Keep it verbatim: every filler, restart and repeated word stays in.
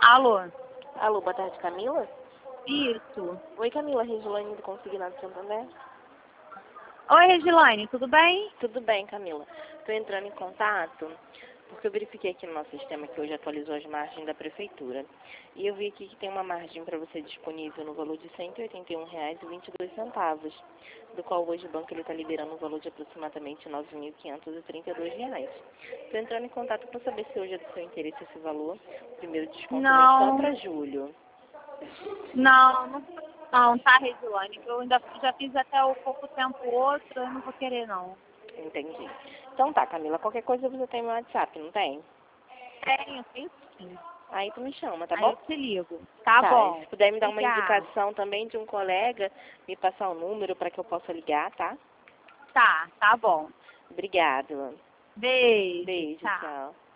Alô? Alô, boa tarde, Camila? Isso. Oi, Camila, Regilane do Consignado Santander. Oi, Regilane, tudo bem? Tudo bem, Camila. Estou entrando em contato porque eu verifiquei aqui no nosso sistema que hoje atualizou as margens da prefeitura. E eu vi aqui que tem uma margem para você disponível no valor de cento e oitenta e um reais e vinte e dois centavos, do qual hoje o banco está liberando um valor de aproximadamente nove mil quinhentos e trinta e dois reais. Estou entrando em contato para saber se hoje é do seu interesse esse valor. O primeiro desconto vem só Não, para julho. não, não, não, tá, Regilane? Eu ainda já fiz até há pouco tempo outro, eu não vou querer, não. Entendi. Então tá, Camila, qualquer coisa você tem meu WhatsApp, não tem? Tenho, tenho sim. Aí tu me chama, tá Aí bom? eu te ligo. Tá, Tá, e bom. se puder me dar uma Obrigada. indicação também de um colega, me passar o número para que eu possa ligar, tá? Tá, tá bom. Obrigado. Beijo, Beijo, tchau. tchau.